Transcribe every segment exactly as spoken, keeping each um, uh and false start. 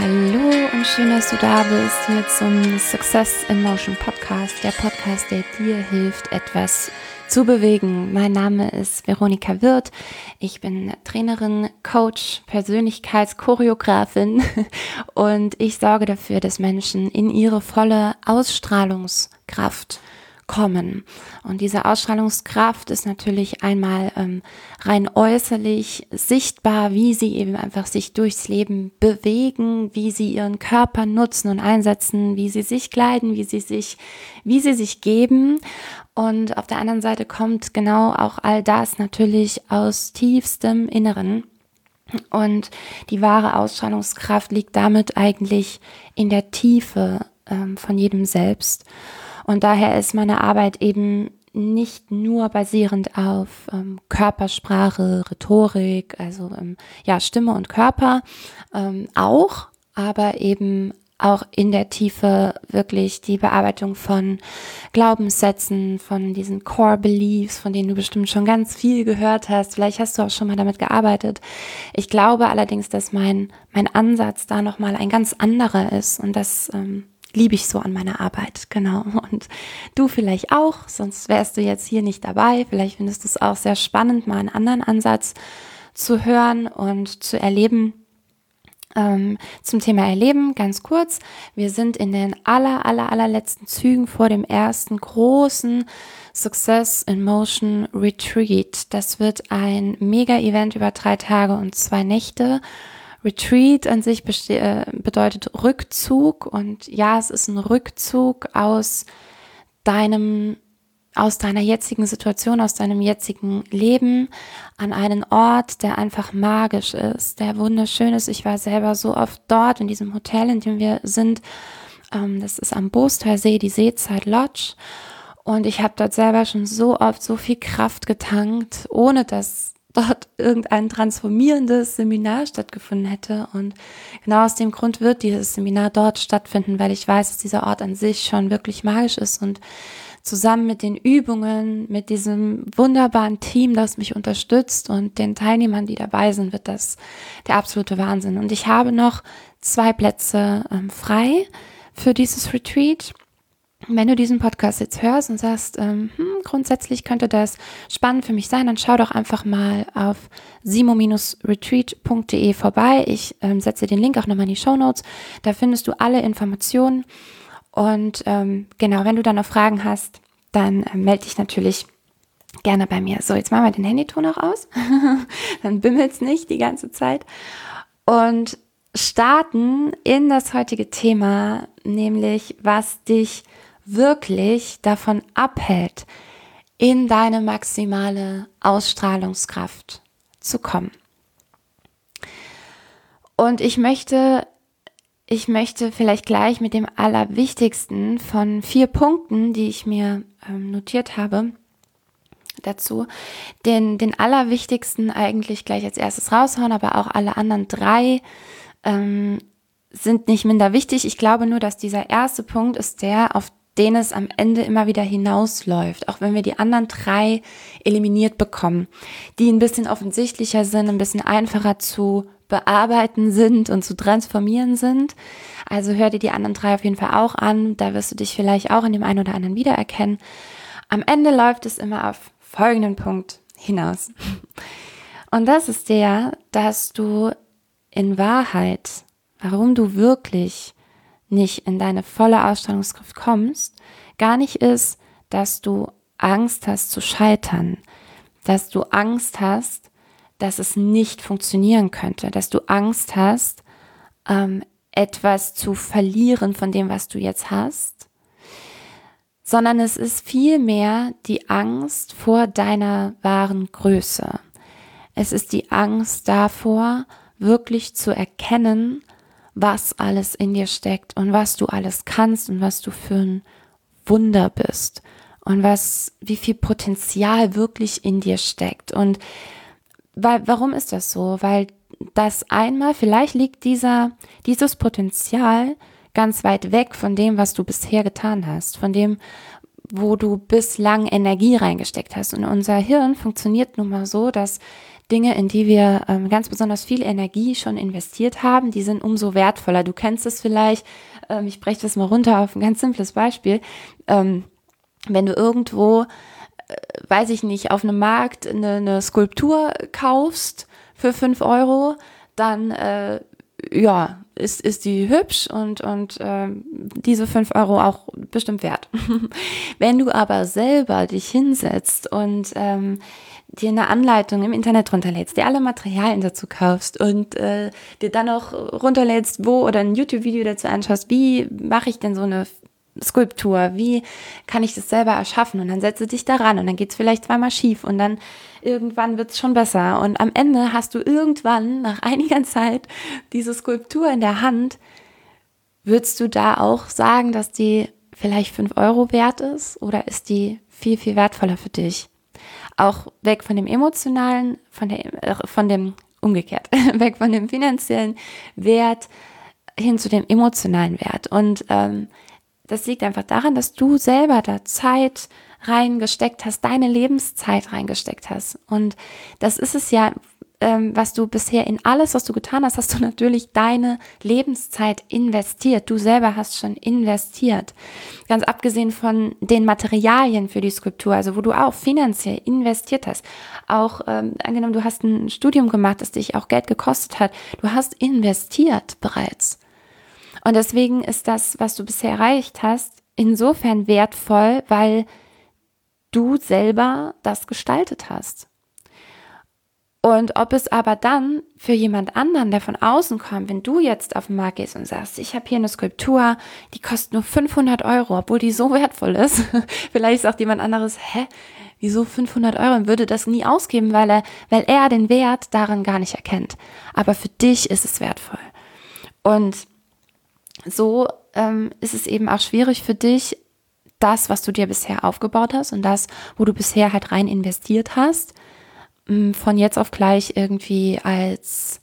Hallo und schön, dass du da bist hier zum Success in Motion Podcast, der Podcast, der dir hilft, etwas zu bewegen. Mein Name ist Veronika Wirth. Ich bin Trainerin, Coach, Persönlichkeitschoreografin und ich sorge dafür, dass Menschen in ihre volle Ausstrahlungskraft kommen. Und diese Ausstrahlungskraft ist natürlich einmal ähm, rein äußerlich sichtbar, wie sie eben einfach sich durchs Leben bewegen, wie sie ihren Körper nutzen und einsetzen, wie sie sich kleiden, wie sie sich, wie sie sich geben. Und auf der anderen Seite kommt genau auch all das natürlich aus tiefstem Inneren. Und die wahre Ausstrahlungskraft liegt damit eigentlich in der Tiefe ähm, von jedem selbst. Und daher ist meine Arbeit eben nicht nur basierend auf ähm, Körpersprache, Rhetorik, also ähm, ja Stimme und Körper ähm, auch, aber eben auch in der Tiefe wirklich die Bearbeitung von Glaubenssätzen, von diesen Core Beliefs, von denen du bestimmt schon ganz viel gehört hast. Vielleicht hast du auch schon mal damit gearbeitet. Ich glaube allerdings, dass mein mein Ansatz da nochmal ein ganz anderer ist und das ähm, liebe ich so an meiner Arbeit, genau. Und du vielleicht auch, sonst wärst du jetzt hier nicht dabei. Vielleicht findest du es auch sehr spannend, mal einen anderen Ansatz zu hören und zu erleben. Ähm, zum Thema Erleben, ganz kurz. Wir sind in den aller, aller, allerletzten Zügen vor dem ersten großen Success in Motion Retreat. Das wird ein Mega-Event über drei Tage und zwei Nächte. Retreat an sich beste- äh, bedeutet Rückzug und ja, es ist ein Rückzug aus deinem, aus deiner jetzigen Situation, aus deinem jetzigen Leben an einen Ort, der einfach magisch ist, der wunderschön ist. Ich war selber so oft dort in diesem Hotel, in dem wir sind. Ähm, das ist am Boostalsee, die Seezeit Lodge. Und ich habe dort selber schon so oft so viel Kraft getankt, ohne dass dort irgendein transformierendes Seminar stattgefunden hätte. Und genau aus dem Grund wird dieses Seminar dort stattfinden, weil ich weiß, dass dieser Ort an sich schon wirklich magisch ist. Und zusammen mit den Übungen, mit diesem wunderbaren Team, das mich unterstützt und den Teilnehmern, die dabei sind, wird das der absolute Wahnsinn. Und ich habe noch zwei Plätze ähm, frei für dieses Retreat. Wenn du diesen Podcast jetzt hörst und sagst, ähm, hm, grundsätzlich könnte das spannend für mich sein, dann schau doch einfach mal auf simo Retreat punkt de vorbei. Ich ähm, setze den Link auch nochmal in die Shownotes. Da findest du alle Informationen. Und ähm, genau, wenn du dann noch Fragen hast, dann äh, melde dich natürlich gerne bei mir. So, jetzt machen wir den Handyton auch aus. Dann bimmelt's nicht die ganze Zeit. Und starten in das heutige Thema, nämlich was dich wirklich davon abhält, in deine maximale Ausstrahlungskraft zu kommen. Und ich möchte, ich möchte vielleicht gleich mit dem Allerwichtigsten von vier Punkten, die ich mir ähm, notiert habe, dazu, den, den Allerwichtigsten eigentlich gleich als erstes raushauen, aber auch alle anderen drei ähm, sind nicht minder wichtig. Ich glaube nur, dass dieser erste Punkt ist der, auf den es am Ende immer wieder hinausläuft, auch wenn wir die anderen drei eliminiert bekommen, die ein bisschen offensichtlicher sind, ein bisschen einfacher zu bearbeiten sind und zu transformieren sind. Also hör dir die anderen drei auf jeden Fall auch an, da wirst du dich vielleicht auch in dem einen oder anderen wiedererkennen. Am Ende läuft es immer auf folgenden Punkt hinaus. Und das ist der, dass du in Wahrheit, warum du wirklich nicht in deine volle Ausstrahlungskraft kommst, gar nicht ist, dass du Angst hast zu scheitern, dass du Angst hast, dass es nicht funktionieren könnte, dass du Angst hast, ähm, etwas zu verlieren von dem, was du jetzt hast, sondern es ist vielmehr die Angst vor deiner wahren Größe. Es ist die Angst davor, wirklich zu erkennen, was alles in dir steckt und was du alles kannst und was du für ein Wunder bist und was, wie viel Potenzial wirklich in dir steckt. Und weil, warum ist das so? Weil das einmal, vielleicht liegt dieser, dieses Potenzial ganz weit weg von dem, was du bisher getan hast, von dem, wo du bislang Energie reingesteckt hast. Und unser Hirn funktioniert nun mal so, dass Dinge, in die wir ähm, ganz besonders viel Energie schon investiert haben, die sind umso wertvoller. Du kennst es vielleicht, ähm, ich breche das mal runter auf ein ganz simples Beispiel. Ähm, wenn du irgendwo, äh, weiß ich nicht, auf einem Markt eine, eine Skulptur kaufst für fünf Euro, dann äh, ja, ist, ist die hübsch und, und äh, diese fünf Euro auch bestimmt wert. Wenn du aber selber dich hinsetzt und ähm, dir eine Anleitung im Internet runterlädst, dir alle Materialien dazu kaufst und äh, dir dann auch runterlädst, wo oder ein YouTube-Video dazu anschaust, wie mache ich denn so eine Skulptur, wie kann ich das selber erschaffen, und dann setze dich daran und dann geht's vielleicht zweimal schief und dann irgendwann wird's schon besser und am Ende hast du irgendwann nach einiger Zeit diese Skulptur in der Hand. Würdest du da auch sagen, dass die vielleicht fünf Euro wert ist, oder ist die viel, viel wertvoller für dich? Auch weg von dem emotionalen, von der, äh, von dem, umgekehrt, weg von dem finanziellen Wert hin zu dem emotionalen Wert. Und ähm, das liegt einfach daran, dass du selber da Zeit reingesteckt hast, deine Lebenszeit reingesteckt hast. Und das ist es ja, ähm, was du bisher in alles, was du getan hast, hast du natürlich deine Lebenszeit investiert. Du selber hast schon investiert. Ganz abgesehen von den Materialien für die Skulptur, also wo du auch finanziell investiert hast. Auch ähm, angenommen, du hast ein Studium gemacht, das dich auch Geld gekostet hat. Du hast investiert bereits. Und deswegen ist das, was du bisher erreicht hast, insofern wertvoll, weil du selber das gestaltet hast. Und ob es aber dann für jemand anderen, der von außen kommt, wenn du jetzt auf den Markt gehst und sagst, ich habe hier eine Skulptur, die kostet nur fünfhundert Euro, obwohl die so wertvoll ist. Vielleicht sagt jemand anderes, hä, wieso fünfhundert Euro, und würde das nie ausgeben, weil er, weil er den Wert darin gar nicht erkennt. Aber für dich ist es wertvoll. Und so ähm, ist es eben auch schwierig für dich, das, was du dir bisher aufgebaut hast und das, wo du bisher halt rein investiert hast, von jetzt auf gleich irgendwie als,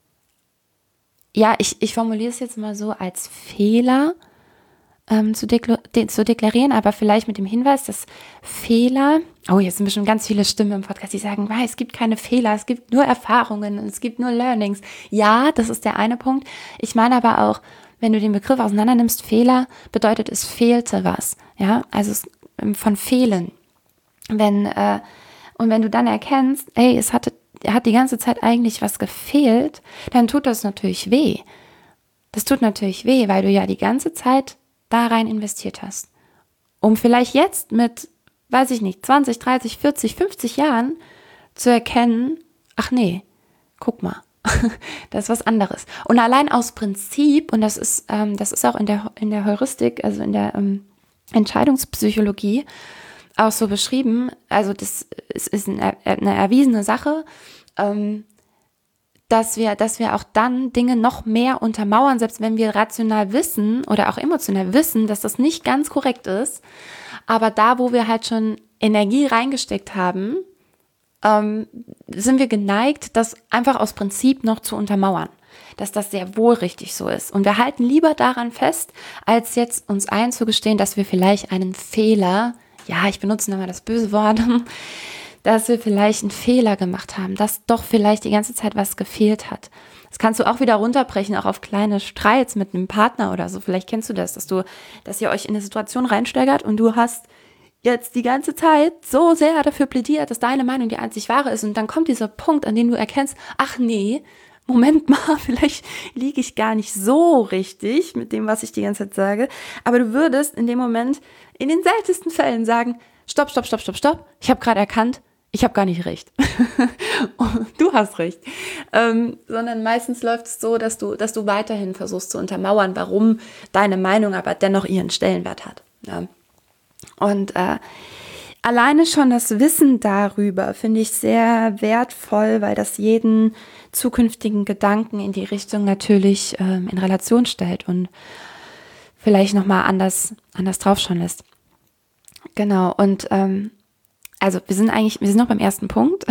ja, ich, ich formuliere es jetzt mal so, als Fehler ähm, zu, dekla- de- zu deklarieren, aber vielleicht mit dem Hinweis, dass Fehler, oh, jetzt sind bestimmt ganz viele Stimmen im Podcast, die sagen, wow, es gibt keine Fehler, es gibt nur Erfahrungen, es gibt nur Learnings. Ja, das ist der eine Punkt. Ich meine aber auch, wenn du den Begriff auseinander nimmst, Fehler, bedeutet, es fehlte was, ja, also es, ähm, von Fehlen. Wenn, äh, Und wenn du dann erkennst, ey, es hatte, hat die ganze Zeit eigentlich was gefehlt, dann tut das natürlich weh. Das tut natürlich weh, weil du ja die ganze Zeit da rein investiert hast. Um vielleicht jetzt mit, weiß ich nicht, zwanzig, dreißig, vierzig, fünfzig Jahren zu erkennen, ach nee, guck mal, das ist was anderes. Und allein aus Prinzip, und das ist, ähm, das ist auch in der, in der Heuristik, also in der ähm, Entscheidungspsychologie, auch so beschrieben, also das ist, ist eine, eine erwiesene Sache, ähm, dass wir, dass wir auch dann Dinge noch mehr untermauern, selbst wenn wir rational wissen oder auch emotional wissen, dass das nicht ganz korrekt ist, aber da, wo wir halt schon Energie reingesteckt haben, ähm, sind wir geneigt, das einfach aus Prinzip noch zu untermauern, dass das sehr wohl richtig so ist. Und wir halten lieber daran fest, als jetzt uns einzugestehen, dass wir vielleicht einen Fehler, ja, ich benutze nochmal das böse Wort, dass wir vielleicht einen Fehler gemacht haben, dass doch vielleicht die ganze Zeit was gefehlt hat. Das kannst du auch wieder runterbrechen, auch auf kleine Streits mit einem Partner oder so. Vielleicht kennst du das, dass du, dass ihr euch in eine Situation reinsteigert und du hast jetzt die ganze Zeit so sehr dafür plädiert, dass deine Meinung die einzig wahre ist, und dann kommt dieser Punkt, an dem du erkennst, ach nee, Moment mal, vielleicht liege ich gar nicht so richtig mit dem, was ich die ganze Zeit sage, aber du würdest in dem Moment in den seltensten Fällen sagen, stopp, stopp, stopp, stopp, stopp, ich habe gerade erkannt, ich habe gar nicht recht. Du hast recht. Ähm, sondern meistens läuft es so, dass du, dass du weiterhin versuchst zu untermauern, warum deine Meinung aber dennoch ihren Stellenwert hat. Ja. Und äh, alleine schon das Wissen darüber finde ich sehr wertvoll, weil das jeden zukünftigen Gedanken in die Richtung natürlich ähm, in Relation stellt und vielleicht nochmal anders, anders draufschauen lässt. Genau, und ähm, also wir sind eigentlich, wir sind noch beim ersten Punkt,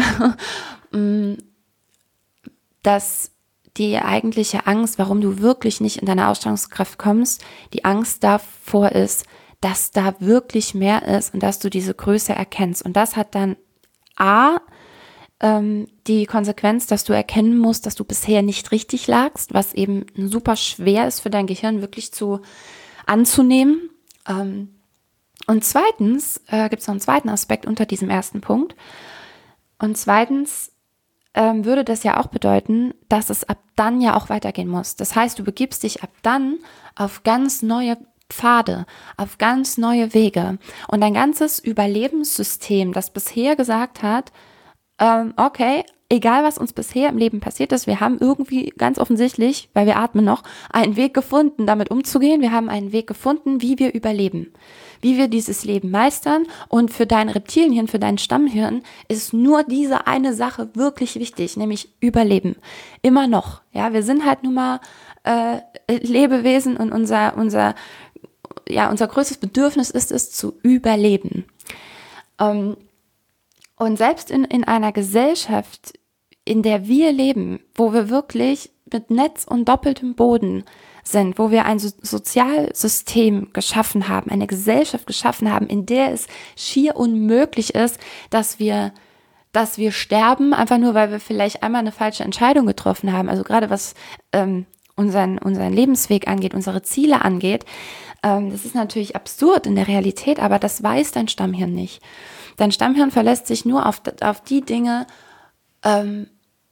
dass die eigentliche Angst, warum du wirklich nicht in deine Ausstrahlungskraft kommst, die Angst davor ist, dass da wirklich mehr ist und dass du diese Größe erkennst. Und das hat dann A, ähm, die Konsequenz, dass du erkennen musst, dass du bisher nicht richtig lagst, was eben super schwer ist für dein Gehirn wirklich zu anzunehmen. Ähm, und zweitens äh, gibt es noch einen zweiten Aspekt unter diesem ersten Punkt. Und zweitens ähm, würde das ja auch bedeuten, dass es ab dann ja auch weitergehen muss. Das heißt, du begibst dich ab dann auf ganz neue Pfade, auf ganz neue Wege. Und dein ganzes Überlebenssystem, das bisher gesagt hat, ähm, okay, egal was uns bisher im Leben passiert ist, wir haben irgendwie ganz offensichtlich, weil wir atmen noch, einen Weg gefunden, damit umzugehen. Wir haben einen Weg gefunden, wie wir überleben, wie wir dieses Leben meistern. Und für dein Reptilienhirn, für dein Stammhirn ist nur diese eine Sache wirklich wichtig, nämlich Überleben. Immer noch. Ja, wir sind halt nun mal äh, Lebewesen und unser, unser, ja, unser größtes Bedürfnis ist es, zu überleben. Ähm, Und selbst in, in einer Gesellschaft, in der wir leben, wo wir wirklich mit Netz und doppeltem Boden sind, wo wir ein so- Sozialsystem geschaffen haben, eine Gesellschaft geschaffen haben, in der es schier unmöglich ist, dass wir, dass wir sterben, einfach nur, weil wir vielleicht einmal eine falsche Entscheidung getroffen haben. Also gerade was ähm, unseren, unseren Lebensweg angeht, unsere Ziele angeht, ähm, das ist natürlich absurd in der Realität, aber das weiß dein Stammhirn nicht. Dein Stammhirn verlässt sich nur auf, auf die Dinge, ähm,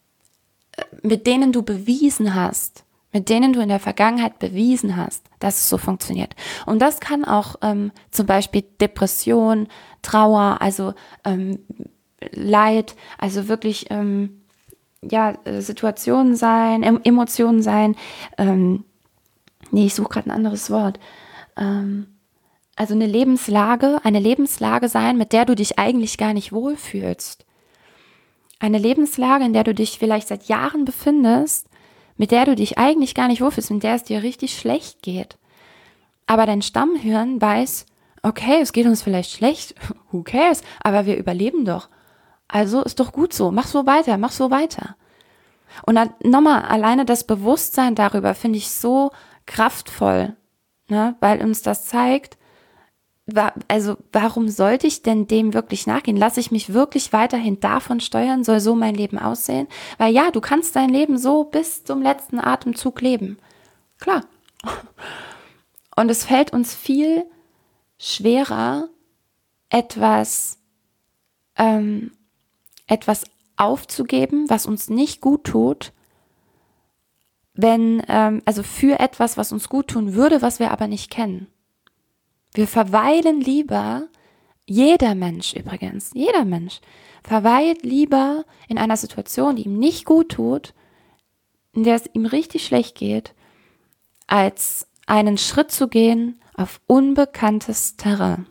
mit denen du bewiesen hast, mit denen du in der Vergangenheit bewiesen hast, dass es so funktioniert. Und das kann auch ähm, zum Beispiel Depression, Trauer, also ähm, Leid, also wirklich ähm, ja, Situationen sein, em- Emotionen sein. Ähm, nee, ich suche gerade ein anderes Wort. Ähm, Also eine Lebenslage, eine Lebenslage sein, mit der du dich eigentlich gar nicht wohlfühlst. Eine Lebenslage, in der du dich vielleicht seit Jahren befindest, mit der du dich eigentlich gar nicht wohlfühlst, in der es dir richtig schlecht geht. Aber dein Stammhirn weiß, okay, es geht uns vielleicht schlecht, who cares, aber wir überleben doch. Also ist doch gut so, mach so weiter, mach so weiter. Und dann nochmal, alleine das Bewusstsein darüber finde ich so kraftvoll, ne? Weil uns das zeigt, also warum sollte ich denn dem wirklich nachgehen? Lasse ich mich wirklich weiterhin davon steuern? Soll so mein Leben aussehen? Weil ja, du kannst dein Leben so bis zum letzten Atemzug leben. Klar. Und es fällt uns viel schwerer, etwas, ähm, etwas aufzugeben, was uns nicht gut tut, wenn, ähm, also für etwas, was uns gut tun würde, was wir aber nicht kennen. Wir verweilen lieber, jeder Mensch übrigens, jeder Mensch verweilt lieber in einer Situation, die ihm nicht gut tut, in der es ihm richtig schlecht geht, als einen Schritt zu gehen auf unbekanntes Terrain.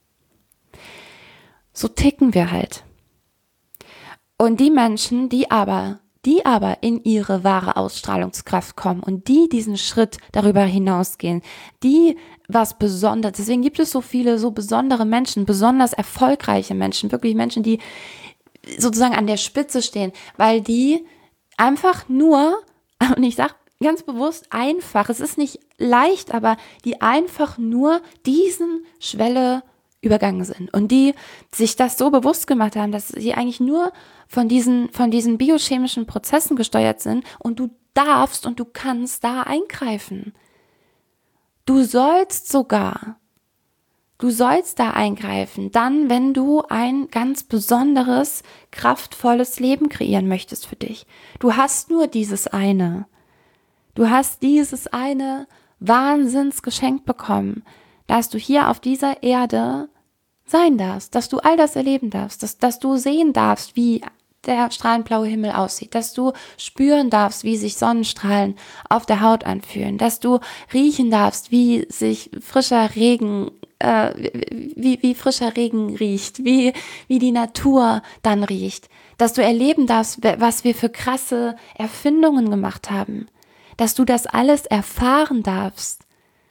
So ticken wir halt. Und die Menschen, die aber die aber in ihre wahre Ausstrahlungskraft kommen und die diesen Schritt darüber hinausgehen, die was Besonderes, deswegen gibt es so viele so besondere Menschen, besonders erfolgreiche Menschen, wirklich Menschen, die sozusagen an der Spitze stehen, weil die einfach nur, und ich sage ganz bewusst einfach, es ist nicht leicht, aber die einfach nur diesen Schwelle übergangen sind und die sich das so bewusst gemacht haben, dass sie eigentlich nur von diesen, von diesen biochemischen Prozessen gesteuert sind und du darfst und du kannst da eingreifen. Du sollst sogar, du sollst da eingreifen, dann, wenn du ein ganz besonderes, kraftvolles Leben kreieren möchtest für dich. Du hast nur dieses eine. Du hast dieses eine Wahnsinnsgeschenk bekommen, dass du hier auf dieser Erde sein darfst, dass du all das erleben darfst, dass, dass du sehen darfst, wie der strahlend blaue Himmel aussieht, dass du spüren darfst, wie sich Sonnenstrahlen auf der Haut anfühlen, dass du riechen darfst, wie sich frischer Regen, äh, wie, wie frischer Regen riecht, wie, wie die Natur dann riecht, dass du erleben darfst, was wir für krasse Erfindungen gemacht haben, dass du das alles erfahren darfst.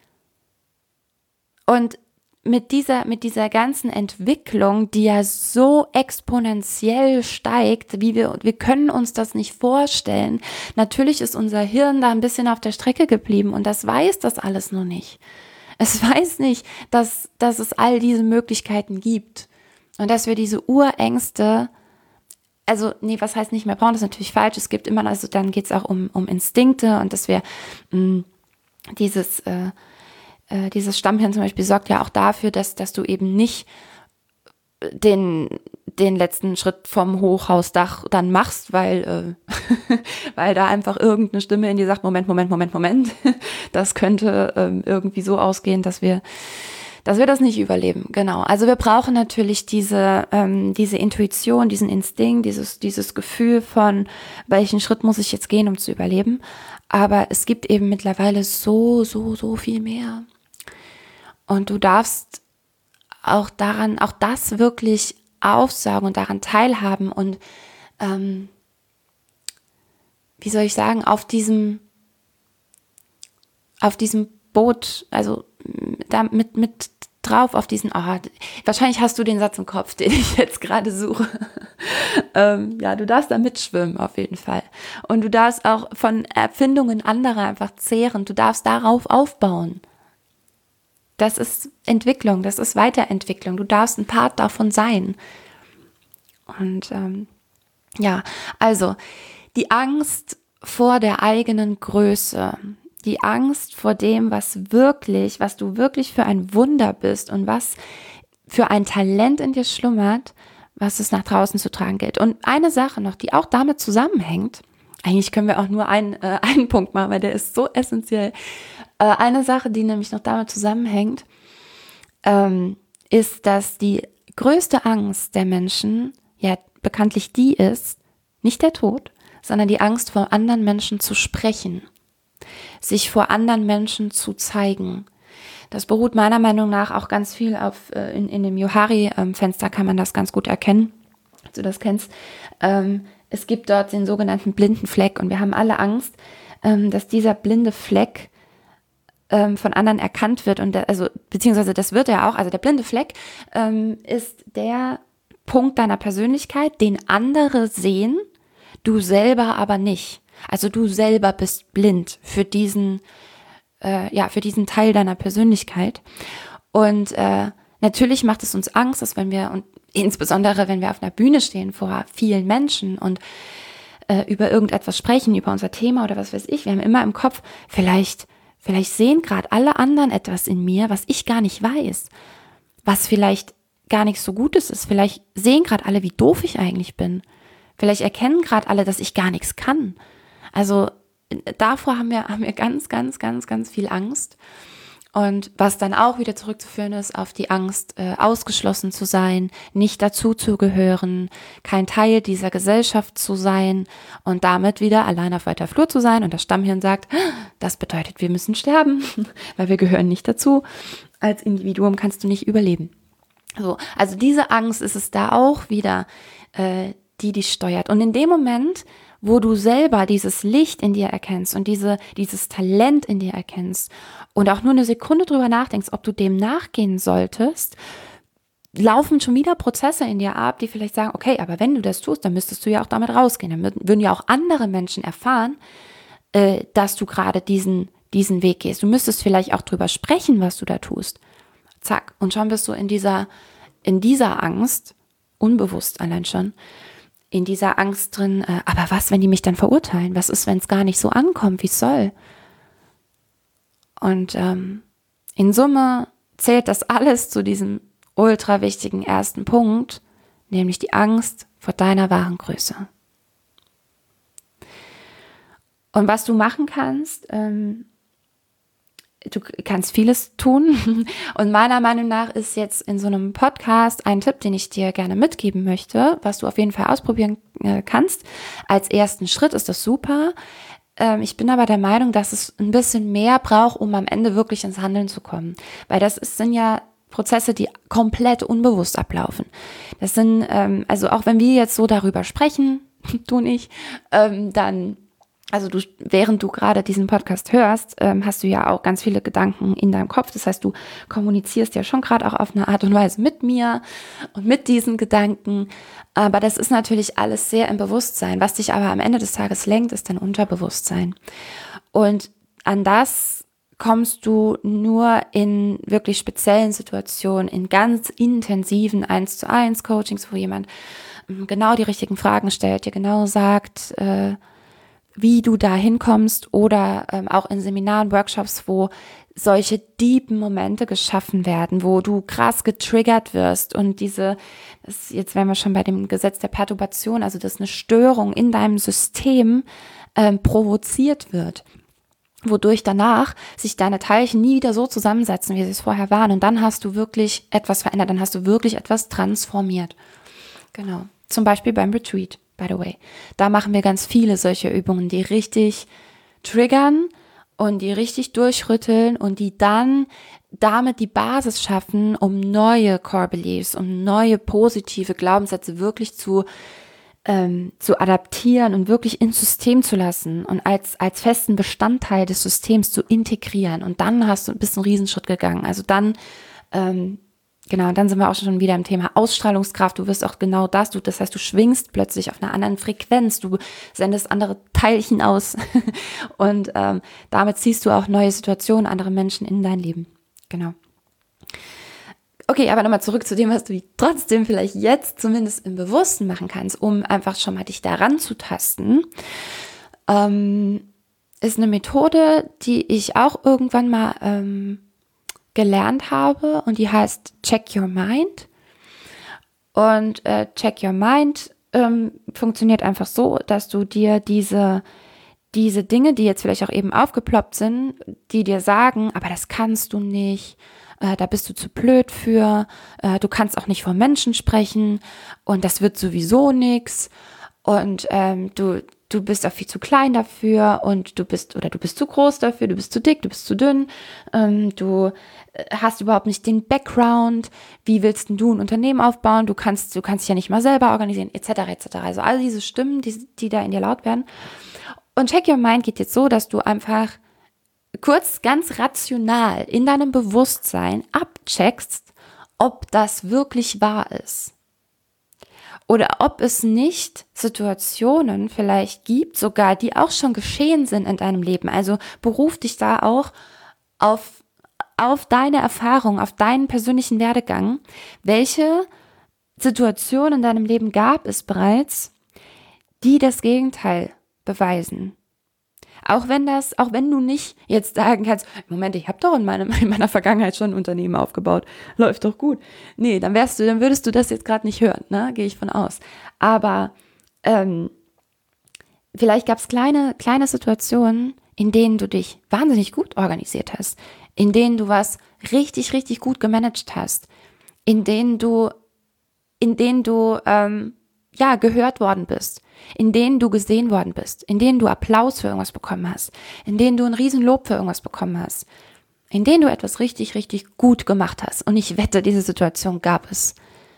Und mit dieser, mit dieser ganzen Entwicklung, die ja so exponentiell steigt, wie wir, wir können uns das nicht vorstellen. Natürlich ist unser Hirn da ein bisschen auf der Strecke geblieben und das weiß das alles noch nicht. Es weiß nicht, dass, dass es all diese Möglichkeiten gibt und dass wir diese Urängste, also nee, was heißt nicht mehr brauchen, das ist natürlich falsch. Es gibt immer, also dann geht es auch um, um Instinkte und dass wir mh, dieses, äh, äh, dieses Stammhirn zum Beispiel sorgt ja auch dafür, dass, dass du eben nicht den, den letzten Schritt vom Hochhausdach dann machst, weil, äh, weil da einfach irgendeine Stimme in dir sagt, Moment, Moment, Moment, Moment, das könnte ähm, irgendwie so ausgehen, dass wir, dass wir das nicht überleben. Genau. Also wir brauchen natürlich diese, ähm, diese Intuition, diesen Instinkt, dieses, dieses Gefühl von, welchen Schritt muss ich jetzt gehen, um zu überleben. Aber es gibt eben mittlerweile so, so, so viel mehr. Und du darfst auch daran, auch das wirklich aufsaugen und daran teilhaben und ähm, wie soll ich sagen, auf diesem auf diesem Boot, also da mit, mit drauf auf diesen, oh, wahrscheinlich hast du den Satz im Kopf, den ich jetzt gerade suche. ähm, ja, du darfst da mitschwimmen auf jeden Fall. Und du darfst auch von Erfindungen anderer einfach zehren, du darfst darauf aufbauen. Das ist Entwicklung, das ist Weiterentwicklung. Du darfst ein Part davon sein. Und ähm, ja, also die Angst vor der eigenen Größe, die Angst vor dem, was wirklich, was du wirklich für ein Wunder bist und was für ein Talent in dir schlummert, was es nach draußen zu tragen gilt. Und eine Sache noch, die auch damit zusammenhängt, eigentlich können wir auch nur einen, äh, einen Punkt machen, weil der ist so essentiell. Äh, eine Sache, die nämlich noch damit zusammenhängt, ähm, ist, dass die größte Angst der Menschen ja bekanntlich die ist, nicht der Tod, sondern die Angst vor anderen Menschen zu sprechen, sich vor anderen Menschen zu zeigen. Das beruht meiner Meinung nach auch ganz viel auf, äh, in, in dem Johari-Fenster kann man das ganz gut erkennen, als du das kennst. Ähm, es gibt dort den sogenannten blinden Fleck und wir haben alle Angst, ähm, dass dieser blinde Fleck ähm, von anderen erkannt wird und der, also beziehungsweise das wird er auch, also der blinde Fleck ähm, ist der Punkt deiner Persönlichkeit, den andere sehen, du selber aber nicht. Also du selber bist blind für diesen, äh, ja, für diesen Teil deiner Persönlichkeit. Und äh, natürlich macht es uns Angst, dass wenn wir, und insbesondere wenn wir auf einer Bühne stehen vor vielen Menschen und äh, über irgendetwas sprechen, über unser Thema oder was weiß ich, wir haben immer im Kopf, vielleicht, vielleicht sehen gerade alle anderen etwas in mir, was ich gar nicht weiß, was vielleicht gar nicht so Gutes ist. Vielleicht sehen gerade alle, wie doof ich eigentlich bin. Vielleicht erkennen gerade alle, dass ich gar nichts kann. Also davor haben wir, haben wir ganz, ganz, ganz, ganz viel Angst. Und was dann auch wieder zurückzuführen ist auf die Angst, äh, ausgeschlossen zu sein, nicht dazuzugehören, kein Teil dieser Gesellschaft zu sein und damit wieder allein auf weiter Flur zu sein. Und das Stammhirn sagt, das bedeutet, wir müssen sterben, weil wir gehören nicht dazu. Als Individuum kannst du nicht überleben. So, also diese Angst ist es da auch wieder, äh, die dich steuert. Und in dem Moment, wo du selber dieses Licht in dir erkennst und diese, dieses Talent in dir erkennst und auch nur eine Sekunde drüber nachdenkst, ob du dem nachgehen solltest, laufen schon wieder Prozesse in dir ab, die vielleicht sagen, okay, aber wenn du das tust, dann müsstest du ja auch damit rausgehen. Dann würden ja auch andere Menschen erfahren, äh, dass du gerade diesen, diesen Weg gehst. Du müsstest vielleicht auch drüber sprechen, was du da tust. Zack. Und schon bist du in dieser, in dieser Angst, unbewusst allein schon, in dieser Angst drin, äh, aber was, wenn die mich dann verurteilen? Was ist, wenn es gar nicht so ankommt, wie es soll? Und ähm, in Summe zählt das alles zu diesem ultra wichtigen ersten Punkt, nämlich die Angst vor deiner wahren Größe. Und was du machen kannst, ähm, du kannst vieles tun und meiner Meinung nach ist jetzt in so einem Podcast ein Tipp, den ich dir gerne mitgeben möchte, was du auf jeden Fall ausprobieren äh, kannst. Als ersten Schritt ist das super. Ähm, ich bin aber der Meinung, dass es ein bisschen mehr braucht, um am Ende wirklich ins Handeln zu kommen. Weil das ist, sind ja Prozesse, die komplett unbewusst ablaufen. Das sind, ähm, also auch wenn wir jetzt so darüber sprechen, du nicht, ähm, dann Also du, während du gerade diesen Podcast hörst, ähm, hast du ja auch ganz viele Gedanken in deinem Kopf. Das heißt, du kommunizierst ja schon gerade auch auf eine Art und Weise mit mir und mit diesen Gedanken. Aber das ist natürlich alles sehr im Bewusstsein. Was dich aber am Ende des Tages lenkt, ist dein Unterbewusstsein. Und an das kommst du nur in wirklich speziellen Situationen, in ganz intensiven eins zu eins Coachings, wo jemand genau die richtigen Fragen stellt, dir genau sagt, äh, wie du da hinkommst, oder ähm, auch in Seminaren, Workshops, wo solche deepen Momente geschaffen werden, wo du krass getriggert wirst und diese, das, jetzt wären wir schon bei dem Gesetz der Perturbation, also dass eine Störung in deinem System ähm, provoziert wird, wodurch danach sich deine Teilchen nie wieder so zusammensetzen, wie sie es vorher waren, und dann hast du wirklich etwas verändert, dann hast du wirklich etwas transformiert. Genau. Zum Beispiel beim Retreat, by the way. Da machen wir ganz viele solche Übungen, die richtig triggern und die richtig durchrütteln und die dann damit die Basis schaffen, um neue Core Beliefs, um neue positive Glaubenssätze wirklich zu ähm, zu adaptieren und wirklich ins System zu lassen und als als festen Bestandteil des Systems zu integrieren. Und dann hast du bist einen Riesenschritt gegangen. Also dann ähm, Genau, und dann sind wir auch schon wieder im Thema Ausstrahlungskraft. Du wirst auch genau das, du, das heißt, du schwingst plötzlich auf einer anderen Frequenz, du sendest andere Teilchen aus und ähm, damit ziehst du auch neue Situationen, andere Menschen in dein Leben. Genau. Okay, aber nochmal zurück zu dem, was du trotzdem vielleicht jetzt zumindest im Bewussten machen kannst, um einfach schon mal dich daran zu tasten. Ähm, ist eine Methode, die ich auch irgendwann mal ähm, gelernt habe, und die heißt Check Your Mind. Und äh, Check Your Mind ähm, funktioniert einfach so, dass du dir diese, diese Dinge, die jetzt vielleicht auch eben aufgeploppt sind, die dir sagen, aber das kannst du nicht, äh, da bist du zu blöd für, äh, du kannst auch nicht vor Menschen sprechen und das wird sowieso nix und ähm, du Du bist auch viel zu klein dafür und du bist, oder du bist zu groß dafür, du bist zu dick, du bist zu dünn, ähm, du hast überhaupt nicht den Background, wie willst denn du ein Unternehmen aufbauen, du kannst, du kannst dich ja nicht mal selber organisieren, et cetera et cetera. Also all diese Stimmen, die, die da in dir laut werden. Und Check Your Mind geht jetzt so, dass du einfach kurz ganz rational in deinem Bewusstsein abcheckst, ob das wirklich wahr ist. Oder ob es nicht Situationen vielleicht gibt, sogar die auch schon geschehen sind in deinem Leben. Also beruf dich da auch auf, auf deine Erfahrung, auf deinen persönlichen Werdegang. Welche Situationen in deinem Leben gab es bereits, die das Gegenteil beweisen? Auch wenn das, auch wenn du nicht jetzt sagen kannst, Moment, ich habe doch in, meinem, in meiner Vergangenheit schon ein Unternehmen aufgebaut, läuft doch gut. Nee, dann wärst du, dann würdest du das jetzt gerade nicht hören, ne? Gehe ich von aus. Aber ähm, vielleicht gab es kleine, kleine Situationen, in denen du dich wahnsinnig gut organisiert hast, in denen du was richtig, richtig gut gemanagt hast, in denen du, in denen du ähm, ja gehört worden bist, in denen du gesehen worden bist, in denen du Applaus für irgendwas bekommen hast, in denen du ein Riesenlob für irgendwas bekommen hast, in denen du etwas richtig, richtig gut gemacht hast. Und ich wette, diese Situation gab es.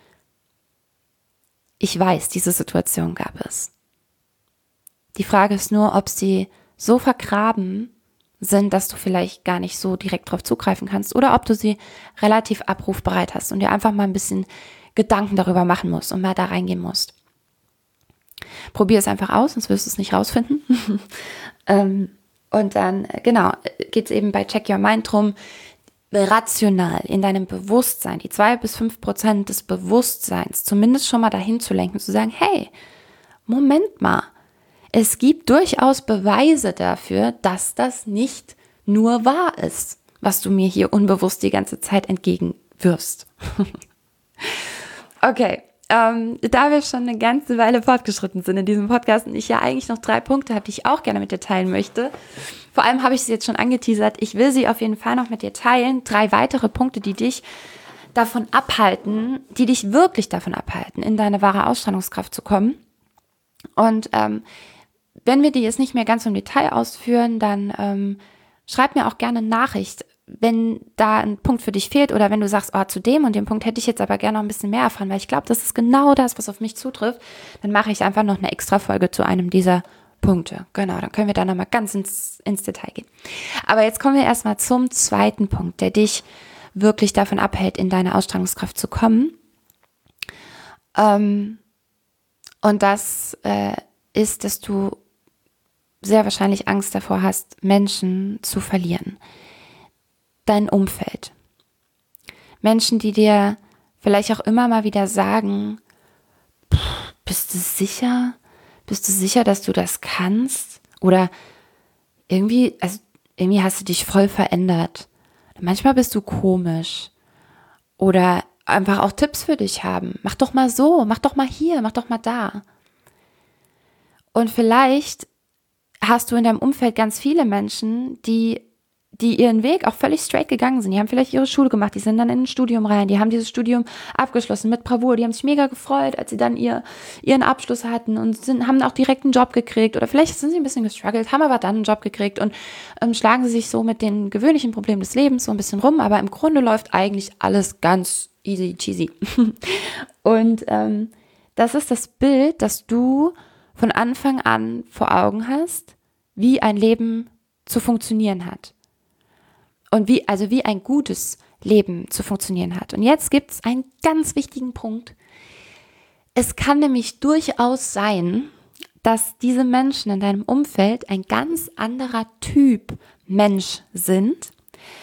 Ich weiß, diese Situation gab es. Die Frage ist nur, ob sie so vergraben sind, dass du vielleicht gar nicht so direkt drauf zugreifen kannst, oder ob du sie relativ abrufbereit hast und dir einfach mal ein bisschen Gedanken darüber machen musst und mal da reingehen musst. Probier es einfach aus, sonst wirst du es nicht rausfinden. ähm, und dann, genau, geht es eben bei Check Your Mind drum, rational in deinem Bewusstsein, die zwei bis fünf Prozent des Bewusstseins, zumindest schon mal dahin zu lenken, zu sagen, hey, Moment mal, es gibt durchaus Beweise dafür, dass das nicht nur wahr ist, was du mir hier unbewusst die ganze Zeit entgegenwirfst. Okay. Ähm, da wir schon eine ganze Weile fortgeschritten sind in diesem Podcast und ich ja eigentlich noch drei Punkte habe, die ich auch gerne mit dir teilen möchte. Vor allem habe ich sie jetzt schon angeteasert. Ich will sie auf jeden Fall noch mit dir teilen. Drei weitere Punkte, die dich davon abhalten, die dich wirklich davon abhalten, in deine wahre Ausstrahlungskraft zu kommen. Und ähm, wenn wir die jetzt nicht mehr ganz im Detail ausführen, dann ähm, schreib mir auch gerne eine Nachricht, wenn da ein Punkt für dich fehlt oder wenn du sagst, oh, zu dem und dem Punkt hätte ich jetzt aber gerne noch ein bisschen mehr erfahren, weil ich glaube, das ist genau das, was auf mich zutrifft, dann mache ich einfach noch eine extra Folge zu einem dieser Punkte. Genau, dann können wir da nochmal ganz ins, ins Detail gehen. Aber jetzt kommen wir erstmal zum zweiten Punkt, der dich wirklich davon abhält, in deine Ausstrahlungskraft zu kommen. Ähm, und das äh, ist, dass du sehr wahrscheinlich Angst davor hast, Menschen zu verlieren. dein Umfeld. Menschen, die dir vielleicht auch immer mal wieder sagen, bist du sicher? Bist du sicher, dass du das kannst? Oder irgendwie, also irgendwie hast du dich voll verändert. Manchmal bist du komisch. Oder einfach auch Tipps für dich haben. Mach doch mal so, mach doch mal hier, mach doch mal da. Und vielleicht hast du in deinem Umfeld ganz viele Menschen, die die ihren Weg auch völlig straight gegangen sind. Die haben vielleicht ihre Schule gemacht, die sind dann in ein Studium rein, die haben dieses Studium abgeschlossen mit Bravour, die haben sich mega gefreut, als sie dann ihr, ihren Abschluss hatten und sind, haben auch direkt einen Job gekriegt oder vielleicht sind sie ein bisschen gestruggelt, haben aber dann einen Job gekriegt und ähm, schlagen sie sich so mit den gewöhnlichen Problemen des Lebens so ein bisschen rum, aber im Grunde läuft eigentlich alles ganz easy cheesy. Und ähm, das ist das Bild, das du von Anfang an vor Augen hast, wie ein Leben zu funktionieren hat. Und wie, also wie ein gutes Leben zu funktionieren hat. Und jetzt gibt es einen ganz wichtigen Punkt. Es kann nämlich durchaus sein, dass diese Menschen in deinem Umfeld ein ganz anderer Typ Mensch sind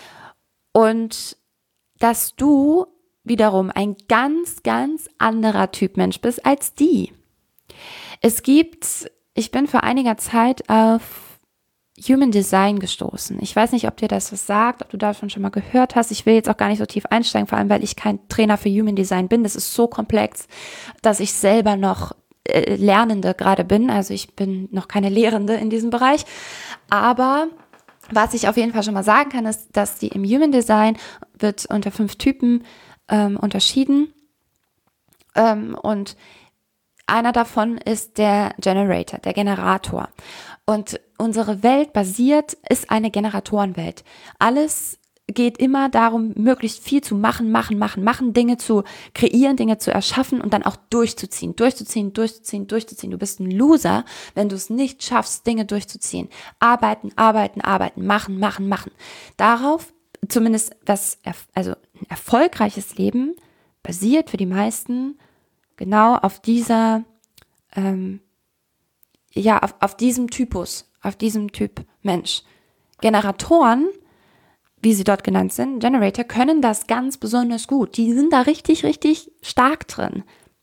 und dass du wiederum ein ganz, ganz anderer Typ Mensch bist als die. Es gibt, ich bin vor einiger Zeit auf Human Design gestoßen. Ich weiß nicht, ob dir das was sagt, ob du davon schon mal gehört hast. Ich will jetzt auch gar nicht so tief einsteigen, vor allem, weil ich kein Trainer für Human Design bin. Das ist so komplex, dass ich selber noch äh, Lernende gerade bin. Also ich bin noch keine Lehrende in diesem Bereich. Aber was ich auf jeden Fall schon mal sagen kann, ist, dass die im Human Design wird unter fünf Typen ähm, unterschieden. Ähm, und einer davon ist der Generator, der Generator. Und unsere Welt basiert, ist eine Generatorenwelt. Alles geht immer darum, möglichst viel zu machen, machen, machen, machen, Dinge zu kreieren, Dinge zu erschaffen und dann auch durchzuziehen, durchzuziehen, durchzuziehen, durchzuziehen. Du bist ein Loser, wenn du es nicht schaffst, Dinge durchzuziehen. Arbeiten, arbeiten, arbeiten, machen, machen, machen. Darauf, zumindest was, also ein erfolgreiches Leben basiert für die meisten genau auf dieser, ähm, ja, auf, auf diesem Typus, auf diesem Typ Mensch. Generatoren, wie sie dort genannt sind, Generator, können das ganz besonders gut. Die sind da richtig, richtig stark drin.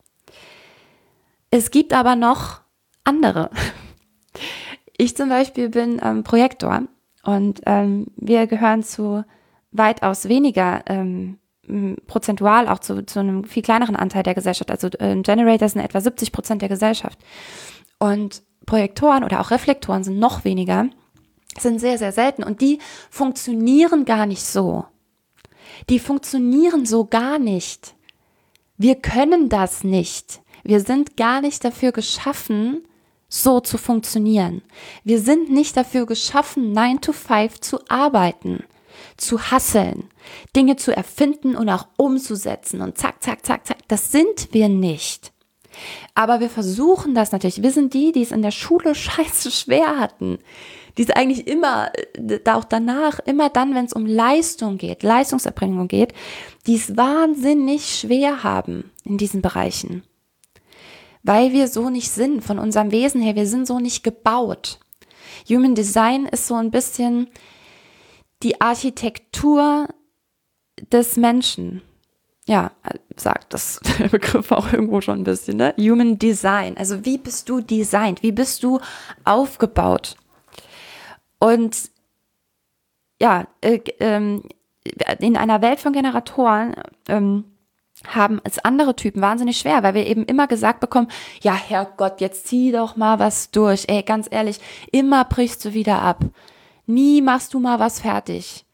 Es gibt aber noch andere. Ich zum Beispiel bin ähm, Projektor und ähm, wir gehören zu weitaus weniger ähm, prozentual auch zu, zu einem viel kleineren Anteil der Gesellschaft. Also äh, Generator sind etwa siebzig Prozent der Gesellschaft. Und Projektoren oder auch Reflektoren sind noch weniger, sind sehr, sehr selten. Und die funktionieren gar nicht so. Die funktionieren so gar nicht. Wir können das nicht. Wir sind gar nicht dafür geschaffen, so zu funktionieren. Wir sind nicht dafür geschaffen, nine to five zu arbeiten, zu hasseln, Dinge zu erfinden und auch umzusetzen und zack, zack, zack, zack. Das sind wir nicht. Aber wir versuchen das natürlich. Wir sind die, die es in der Schule scheiße schwer hatten. Die es eigentlich immer, auch danach, immer dann, wenn es um Leistung geht, Leistungserbringung geht, die es wahnsinnig schwer haben in diesen Bereichen. Weil wir so nicht sind, von unserem Wesen her, wir sind so nicht gebaut. Human Design ist so ein bisschen die Architektur des Menschen. Ja, sagt das der Begriff auch irgendwo schon ein bisschen, ne? Human Design. Also wie bist du designt? Wie bist du aufgebaut? Und ja, äh, ähm, in einer Welt von Generatoren ähm, haben es andere Typen wahnsinnig schwer, weil wir eben immer gesagt bekommen, ja Herrgott, jetzt zieh doch mal was durch. Ey, ganz ehrlich, immer brichst du wieder ab. Nie machst du mal was fertig.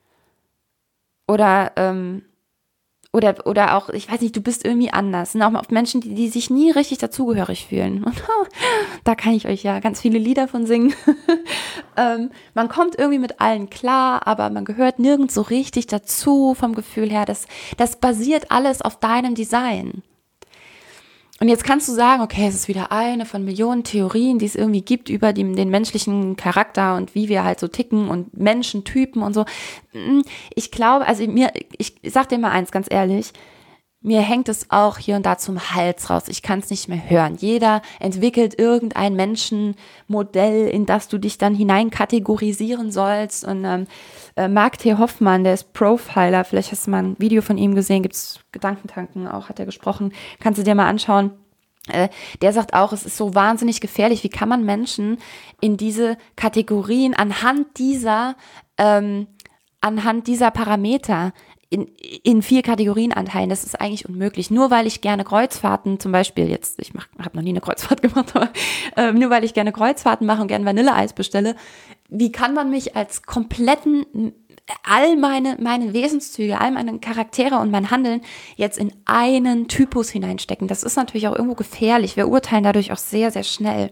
Oder, ähm, Oder, oder auch, ich weiß nicht, du bist irgendwie anders. Und auch Menschen, die, die sich nie richtig dazugehörig fühlen. Und oh, da kann ich euch ja ganz viele Lieder von singen. ähm, man kommt irgendwie mit allen klar, aber man gehört nirgends so richtig dazu vom Gefühl her. Das, das basiert alles auf deinem Design. Und jetzt kannst du sagen, okay, es ist wieder eine von Millionen Theorien, die es irgendwie gibt über die, den menschlichen Charakter und wie wir halt so ticken und Menschentypen und so. Ich glaube, also mir, ich sag dir mal eins, ganz ehrlich, mir hängt es auch hier und da zum Hals raus. Ich kann es nicht mehr hören. Jeder entwickelt irgendein Menschenmodell, in das du dich dann hineinkategorisieren sollst. Und ähm, äh, Mark T. Hoffmann, der ist Profiler, vielleicht hast du mal ein Video von ihm gesehen, gibt es Gedankentanken auch, hat er gesprochen, kannst du dir mal anschauen. Äh, der sagt auch, es ist so wahnsinnig gefährlich. Wie kann man Menschen in diese Kategorien anhand dieser, ähm, anhand dieser Parameter In, in vier Kategorien einteilen, das ist eigentlich unmöglich. Nur weil ich gerne Kreuzfahrten, zum Beispiel jetzt, ich habe noch nie eine Kreuzfahrt gemacht, aber äh, nur weil ich gerne Kreuzfahrten mache und gerne Vanilleeis bestelle, wie kann man mich als kompletten, all meine, meine Wesenszüge, all meine Charaktere und mein Handeln jetzt in einen Typus hineinstecken? Das ist natürlich auch irgendwo gefährlich. Wir urteilen dadurch auch sehr, sehr schnell.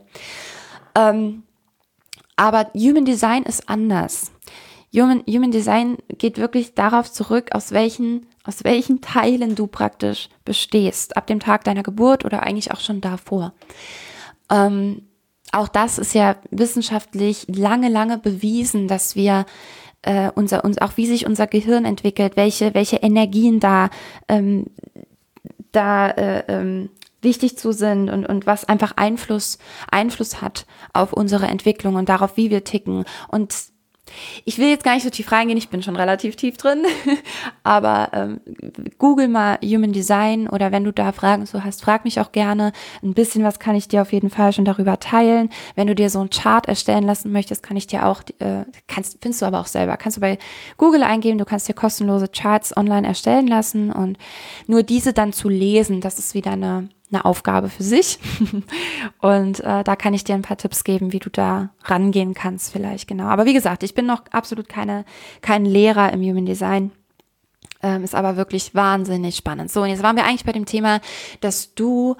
Ähm, aber Human Design ist anders. Human, Human Design geht wirklich darauf zurück, aus welchen, aus welchen Teilen du praktisch bestehst, ab dem Tag deiner Geburt oder eigentlich auch schon davor. Ähm, auch das ist ja wissenschaftlich lange, lange bewiesen, dass wir äh, unser, uns, auch wie sich unser Gehirn entwickelt, welche, welche Energien da, ähm, da äh, ähm, wichtig zu sind und, und was einfach Einfluss, Einfluss hat auf unsere Entwicklung und darauf, wie wir ticken. Und ich will jetzt gar nicht so tief reingehen, ich bin schon relativ tief drin, aber ähm, google mal Human Design oder wenn du da Fragen so hast, frag mich auch gerne. Ein bisschen was kann ich dir auf jeden Fall schon darüber teilen. Wenn du dir so einen Chart erstellen lassen möchtest, kann ich dir auch, äh, kannst, findest du aber auch selber, kannst du bei Google eingeben, du kannst dir kostenlose Charts online erstellen lassen und nur diese dann zu lesen, das ist wieder eine eine Aufgabe für sich und äh, da kann ich dir ein paar Tipps geben, wie du da rangehen kannst vielleicht, genau. Aber wie gesagt, ich bin noch absolut keine kein Lehrer im Human Design, ähm, ist aber wirklich wahnsinnig spannend. So, und jetzt waren wir eigentlich bei dem Thema, dass du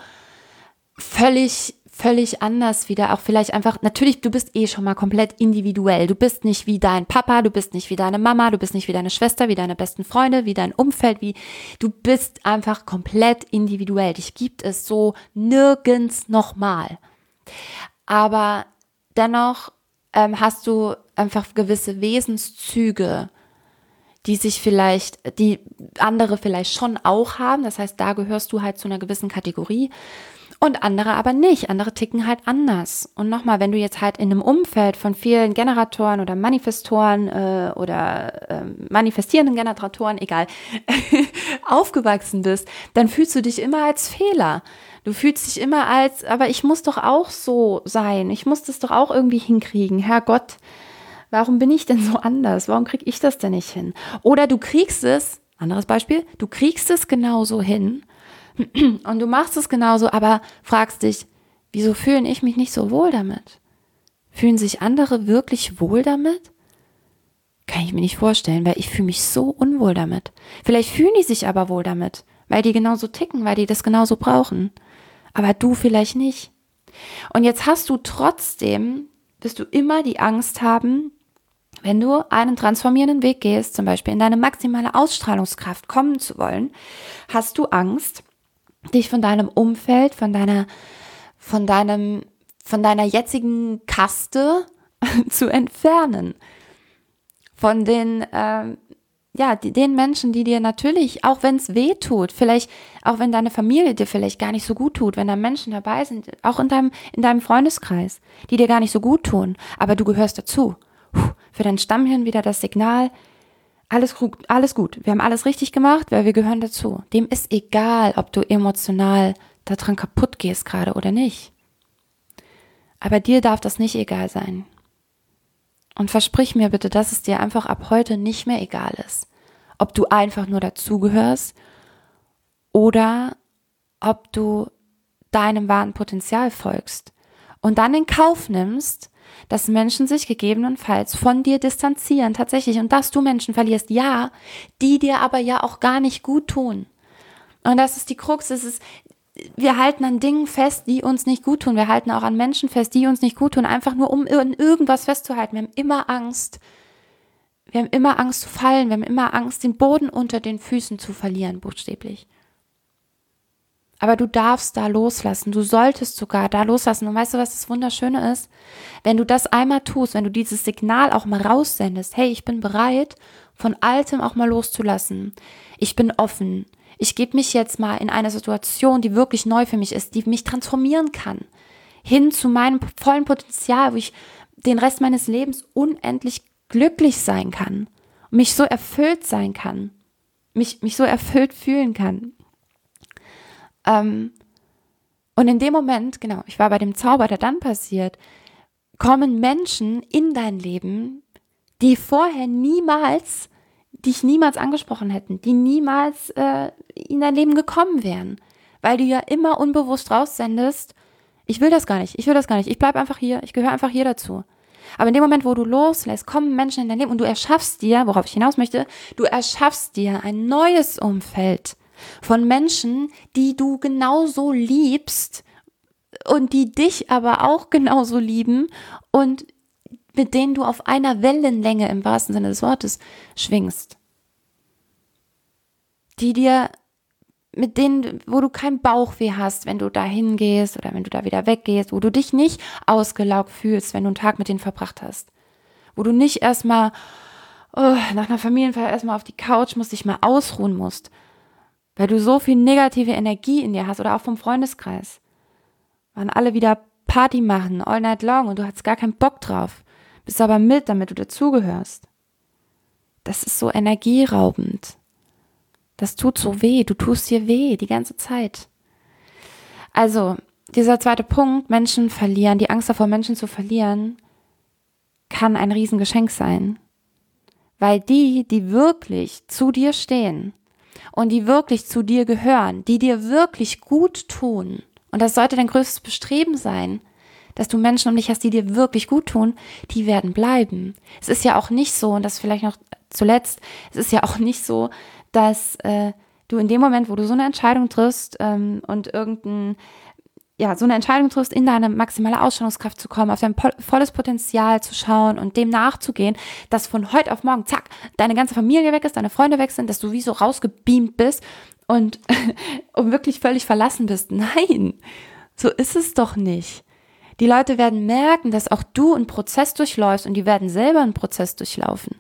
völlig völlig anders wieder, auch vielleicht einfach, natürlich, du bist eh schon mal komplett individuell. Du bist nicht wie dein Papa, du bist nicht wie deine Mama, du bist nicht wie deine Schwester, wie deine besten Freunde, wie dein Umfeld, wie, du bist einfach komplett individuell. Dich gibt es so nirgends nochmal. Aber dennoch ähm, hast du einfach gewisse Wesenszüge, die sich vielleicht, die andere vielleicht schon auch haben. Das heißt, da gehörst du halt zu einer gewissen Kategorie. Und andere aber nicht. Andere ticken halt anders. Und nochmal, wenn du jetzt halt in einem Umfeld von vielen Generatoren oder Manifestoren äh, oder äh, manifestierenden Generatoren, egal, aufgewachsen bist, dann fühlst du dich immer als Fehler. Du fühlst dich immer als, aber ich muss doch auch so sein. Ich muss das doch auch irgendwie hinkriegen. Herrgott, warum bin ich denn so anders? Warum kriege ich das denn nicht hin? Oder du kriegst es, anderes Beispiel, du kriegst es genauso hin, und du machst es genauso, aber fragst dich, wieso fühle ich mich nicht so wohl damit? Fühlen sich andere wirklich wohl damit? Kann ich mir nicht vorstellen, weil ich fühle mich so unwohl damit. Vielleicht fühlen die sich aber wohl damit, weil die genauso ticken, weil die das genauso brauchen. Aber du vielleicht nicht. Und jetzt hast du trotzdem, wirst du immer die Angst haben, wenn du einen transformierenden Weg gehst, zum Beispiel in deine maximale Ausstrahlungskraft kommen zu wollen, hast du Angst, dich von deinem Umfeld, von deiner, von deinem, von deiner jetzigen Kaste zu entfernen. Von den, ähm, ja, die, den Menschen, die dir natürlich, auch wenn es weh tut, vielleicht, auch wenn deine Familie dir vielleicht gar nicht so gut tut, wenn da Menschen dabei sind, auch in deinem, in deinem Freundeskreis, die dir gar nicht so gut tun, aber du gehörst dazu. Puh, für dein Stammhirn wieder das Signal, Alles gut, alles gut. Wir haben alles richtig gemacht, weil wir gehören dazu. Dem ist egal, ob du emotional daran kaputt gehst gerade oder nicht. Aber dir darf das nicht egal sein. Und versprich mir bitte, dass es dir einfach ab heute nicht mehr egal ist. Ob du einfach nur dazugehörst oder ob du deinem wahren Potenzial folgst und dann in Kauf nimmst, dass Menschen sich gegebenenfalls von dir distanzieren, tatsächlich, und dass du Menschen verlierst, ja, die dir aber ja auch gar nicht gut tun. Und das ist die Krux, es ist, wir halten an Dingen fest, die uns nicht gut tun, wir halten auch an Menschen fest, die uns nicht gut tun, einfach nur um in irgendwas festzuhalten. Wir haben immer Angst, wir haben immer Angst zu fallen, wir haben immer Angst, den Boden unter den Füßen zu verlieren, buchstäblich. Aber du darfst da loslassen, du solltest sogar da loslassen. Und weißt du, was das Wunderschöne ist? Wenn du das einmal tust, wenn du dieses Signal auch mal raussendest, hey, ich bin bereit, von Altem auch mal loszulassen. Ich bin offen, Ich gebe mich jetzt mal in eine Situation, die wirklich neu für mich ist, die mich transformieren kann, hin zu meinem vollen Potenzial, wo ich den Rest meines Lebens unendlich glücklich sein kann, mich so erfüllt sein kann, mich, mich so erfüllt fühlen kann. Ähm, und in dem Moment, genau, ich war bei dem Zauber, der dann passiert, kommen Menschen in dein Leben, die vorher niemals, dich niemals angesprochen hätten, die niemals äh, in dein Leben gekommen wären, weil du ja immer unbewusst raussendest, ich will das gar nicht, ich will das gar nicht, ich bleibe einfach hier, ich gehöre einfach hier dazu. Aber in dem Moment, wo du loslässt, kommen Menschen in dein Leben und du erschaffst dir, worauf ich hinaus möchte, du erschaffst dir ein neues Umfeld von Menschen, die du genauso liebst und die dich aber auch genauso lieben und mit denen du auf einer Wellenlänge im wahrsten Sinne des Wortes schwingst. Die dir, mit denen, wo du keinen Bauchweh hast, wenn du da hingehst oder wenn du da wieder weggehst, wo du dich nicht ausgelaugt fühlst, wenn du einen Tag mit denen verbracht hast. Wo du nicht erstmal oh, nach einer Familienfeier erstmal auf die Couch musst, dich mal ausruhen musst, weil du so viel negative Energie in dir hast oder auch vom Freundeskreis. Waren alle wieder Party machen, all night long und du hattest gar keinen Bock drauf. Bist aber mit, damit du dazugehörst. Das ist so energieraubend. Das tut so weh, du tust dir weh die ganze Zeit. Also, dieser zweite Punkt, Menschen verlieren, die Angst davor, Menschen zu verlieren, kann ein Riesengeschenk sein. Weil die, die wirklich zu dir stehen und die wirklich zu dir gehören, die dir wirklich gut tun, und das sollte dein größtes Bestreben sein, dass du Menschen um dich hast, die dir wirklich gut tun, die werden bleiben. Es ist ja auch nicht so, und das vielleicht noch zuletzt, es ist ja auch nicht so, dass äh, du in dem Moment, wo du so eine Entscheidung triffst ähm, und irgendein, ja, so eine Entscheidung triffst, in deine maximale Ausstrahlungskraft zu kommen, auf dein po- volles Potenzial zu schauen und dem nachzugehen, dass von heute auf morgen, zack, deine ganze Familie weg ist, deine Freunde weg sind, dass du wie so rausgebeamt bist und, und wirklich völlig verlassen bist. Nein, so ist es doch nicht. Die Leute werden merken, dass auch du einen Prozess durchläufst und die werden selber einen Prozess durchlaufen.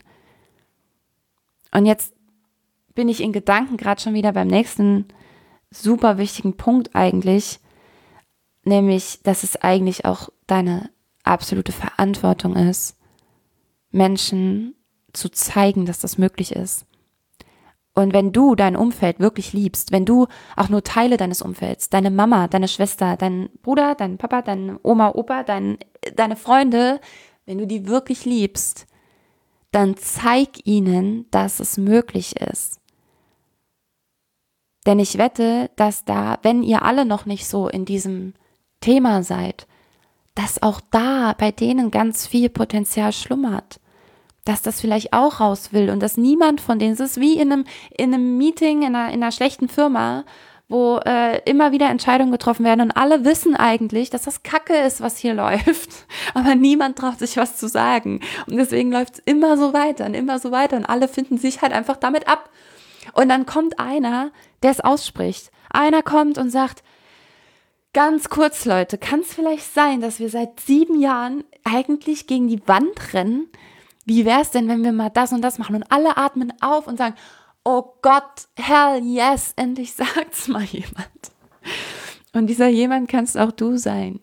Und jetzt bin ich in Gedanken gerade schon wieder beim nächsten super wichtigen Punkt eigentlich, nämlich, dass es eigentlich auch deine absolute Verantwortung ist, Menschen zu zeigen, dass das möglich ist. Und wenn du dein Umfeld wirklich liebst, wenn du auch nur Teile deines Umfelds, deine Mama, deine Schwester, deinen Bruder, deinen Papa, deine Oma, Opa, dein, deine Freunde, wenn du die wirklich liebst, dann zeig ihnen, dass es möglich ist. Denn ich wette, dass da, wenn ihr alle noch nicht so in diesem Thema seid, dass auch da bei denen ganz viel Potenzial schlummert. Dass das vielleicht auch raus will und dass niemand von denen, es ist wie in einem, in einem Meeting, in einer, in einer schlechten Firma, wo äh, immer wieder Entscheidungen getroffen werden und alle wissen eigentlich, dass das Kacke ist, was hier läuft, aber niemand traut sich was zu sagen und deswegen läuft es immer so weiter und immer so weiter und alle finden sich halt einfach damit ab und dann kommt einer, der es ausspricht, einer kommt und sagt, ganz kurz Leute, kann es vielleicht sein, dass wir seit sieben Jahren eigentlich gegen die Wand rennen? Wie wäre es denn, wenn wir mal das und das machen und alle atmen auf und sagen, oh Gott, hell yes, endlich sagt's mal jemand. Und dieser jemand kannst auch du sein.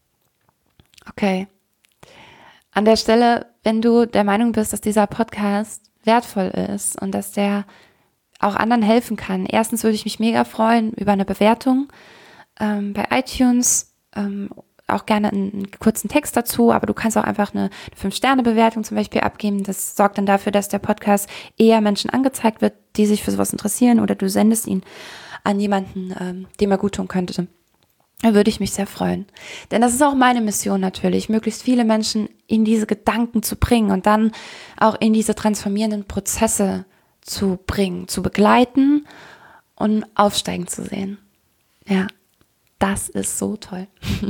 Okay. An der Stelle, wenn du der Meinung bist, dass dieser Podcast wertvoll ist und dass der auch anderen helfen kann, erstens würde ich mich mega freuen über eine Bewertung ähm, bei iTunes, ähm, auch gerne einen kurzen Text dazu, aber du kannst auch einfach eine fünf Sterne Bewertung zum Beispiel abgeben. Das sorgt dann dafür, dass der Podcast eher Menschen angezeigt wird, die sich für sowas interessieren, oder du sendest ihn an jemanden, ähm, dem er gut tun könnte. Da würde ich mich sehr freuen. Denn das ist auch meine Mission natürlich, möglichst viele Menschen in diese Gedanken zu bringen und dann auch in diese transformierenden Prozesse zu bringen, zu begleiten und aufsteigen zu sehen. Ja. Das ist so toll.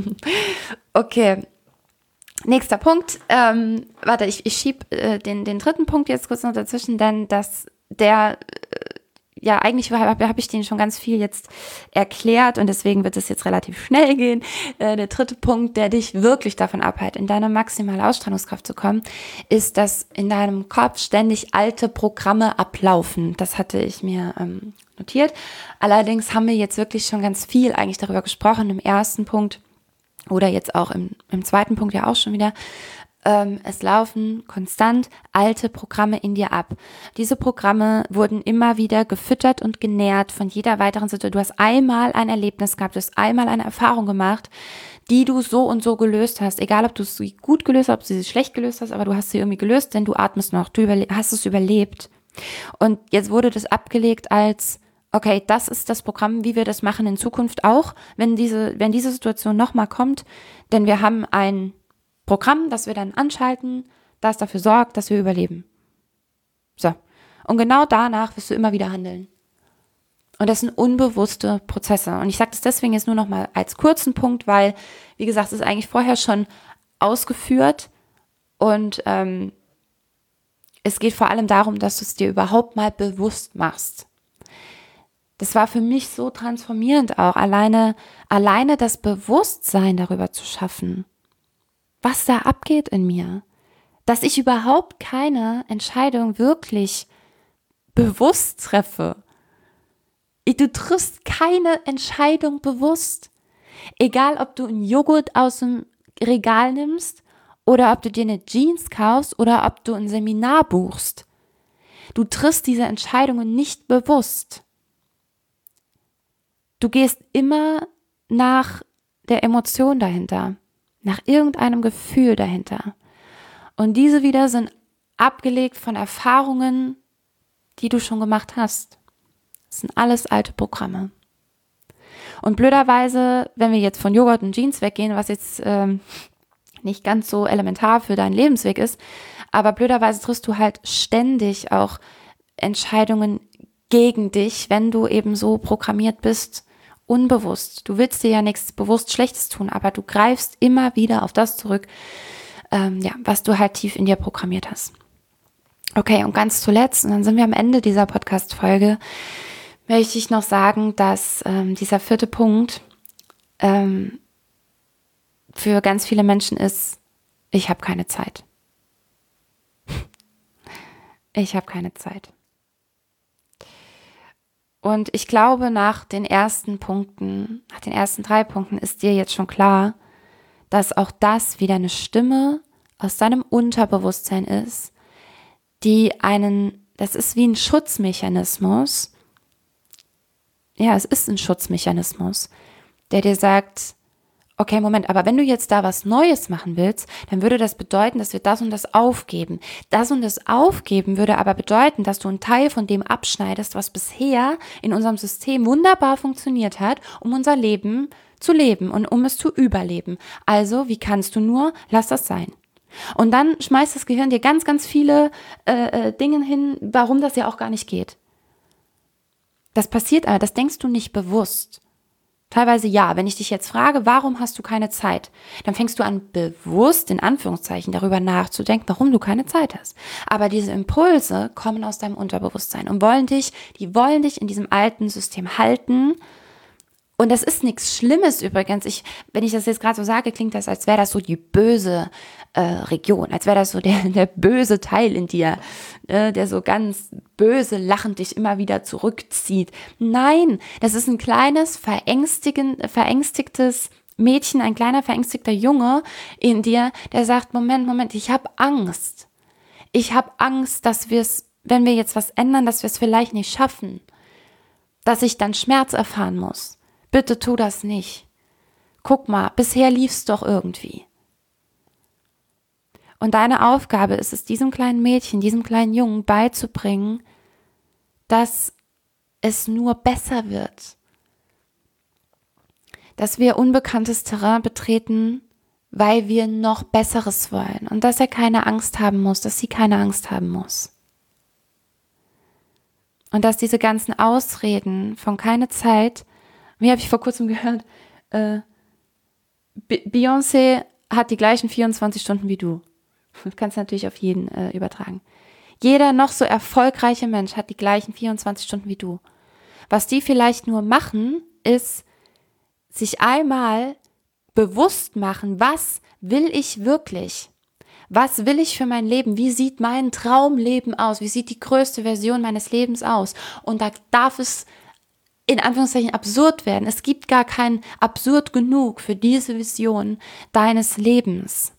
Okay, nächster Punkt. Ähm, warte, ich, ich schiebe äh, den, den dritten Punkt jetzt kurz noch dazwischen, denn das, der, äh, ja, eigentlich habe hab ich den schon ganz viel jetzt erklärt und deswegen wird es jetzt relativ schnell gehen. Äh, der dritte Punkt, der dich wirklich davon abhält, in deine maximale Ausstrahlungskraft zu kommen, ist, dass in deinem Kopf ständig alte Programme ablaufen. Das hatte ich mir ähm, notiert. Allerdings haben wir jetzt wirklich schon ganz viel eigentlich darüber gesprochen im ersten Punkt oder jetzt auch im, im zweiten Punkt ja auch schon wieder. Ähm, es laufen konstant alte Programme in dir ab. Diese Programme wurden immer wieder gefüttert und genährt von jeder weiteren Situation. Du hast einmal ein Erlebnis gehabt, du hast einmal eine Erfahrung gemacht, die du so und so gelöst hast. Egal, ob du sie gut gelöst hast, ob du sie schlecht gelöst hast, aber du hast sie irgendwie gelöst, denn du atmest noch, du überle- hast es überlebt. Und jetzt wurde das abgelegt als, okay, das ist das Programm, wie wir das machen in Zukunft auch, wenn diese, wenn diese Situation nochmal kommt, denn wir haben ein Programm, das wir dann anschalten, das dafür sorgt, dass wir überleben. So. Und genau danach wirst du immer wieder handeln. Und das sind unbewusste Prozesse. Und ich sage das deswegen jetzt nur noch mal als kurzen Punkt, weil, wie gesagt, es ist eigentlich vorher schon ausgeführt. Und ähm, es geht vor allem darum, dass du es dir überhaupt mal bewusst machst. Das war für mich so transformierend auch, alleine, alleine das Bewusstsein darüber zu schaffen, was da abgeht in mir, dass ich überhaupt keine Entscheidung wirklich bewusst treffe. Du triffst keine Entscheidung bewusst. Egal, ob du einen Joghurt aus dem Regal nimmst oder ob du dir eine Jeans kaufst oder ob du ein Seminar buchst. Du triffst diese Entscheidungen nicht bewusst. Du gehst immer nach der Emotion dahinter. Nach irgendeinem Gefühl dahinter. Und diese wieder sind abgelegt von Erfahrungen, die du schon gemacht hast. Das sind alles alte Programme. Und blöderweise, wenn wir jetzt von Joghurt und Jeans weggehen, was jetzt ähm, nicht ganz so elementar für deinen Lebensweg ist, aber blöderweise triffst du halt ständig auch Entscheidungen gegen dich, wenn du eben so programmiert bist, unbewusst. Du willst dir ja nichts bewusst Schlechtes tun, aber du greifst immer wieder auf das zurück, ähm, ja, was du halt tief in dir programmiert hast. Okay, und ganz zuletzt, und dann sind wir am Ende dieser Podcast-Folge, möchte ich noch sagen, dass ähm, dieser vierte Punkt ähm, für ganz viele Menschen ist, ich habe keine Zeit. Ich habe keine Zeit. Und ich glaube, nach den ersten Punkten, nach den ersten drei Punkten ist dir jetzt schon klar, dass auch das wieder eine Stimme aus deinem Unterbewusstsein ist, die einen, das ist wie ein Schutzmechanismus. Ja, es ist ein Schutzmechanismus, der dir sagt, okay, Moment, aber wenn du jetzt da was Neues machen willst, dann würde das bedeuten, dass wir das und das aufgeben. Das und das aufgeben würde aber bedeuten, dass du einen Teil von dem abschneidest, was bisher in unserem System wunderbar funktioniert hat, um unser Leben zu leben und um es zu überleben. Also, wie kannst du nur? Lass das sein. Und dann schmeißt das Gehirn dir ganz, ganz viele äh, äh, Dinge hin, warum das ja auch gar nicht geht. Das passiert aber, das denkst du nicht bewusst. Teilweise ja, wenn ich dich jetzt frage, warum hast du keine Zeit, dann fängst du an, bewusst, in Anführungszeichen, darüber nachzudenken, warum du keine Zeit hast. Aber diese Impulse kommen aus deinem Unterbewusstsein und wollen dich, die wollen dich in diesem alten System halten. Und das ist nichts Schlimmes übrigens. Ich, wenn ich das jetzt gerade so sage, klingt das, als wäre das so die böse äh, Region, als wäre das so der, der böse Teil in dir, äh, der so ganz böse lachend dich immer wieder zurückzieht. Nein, das ist ein kleines, verängstigen, verängstigtes Mädchen, ein kleiner, verängstigter Junge in dir, der sagt, Moment, Moment, ich habe Angst. Ich habe Angst, dass wir es, wenn wir jetzt was ändern, dass wir es vielleicht nicht schaffen. Dass ich dann Schmerz erfahren muss. Bitte tu das nicht. Guck mal, bisher lief's doch irgendwie. Und deine Aufgabe ist es, diesem kleinen Mädchen, diesem kleinen Jungen beizubringen, dass es nur besser wird. Dass wir unbekanntes Terrain betreten, weil wir noch Besseres wollen. Und dass er keine Angst haben muss, dass sie keine Angst haben muss. Und dass diese ganzen Ausreden von keine Zeit, wie habe ich vor kurzem gehört, äh, Beyoncé hat die gleichen vierundzwanzig Stunden wie du. Das kannst du natürlich auf jeden äh, übertragen. Jeder noch so erfolgreiche Mensch hat die gleichen vierundzwanzig Stunden wie du. Was die vielleicht nur machen, ist sich einmal bewusst machen, was will ich wirklich? Was will ich für mein Leben? Wie sieht mein Traumleben aus? Wie sieht die größte Version meines Lebens aus? Und da darf es in Anführungszeichen absurd werden. Es gibt gar kein absurd genug für diese Vision deines Lebens.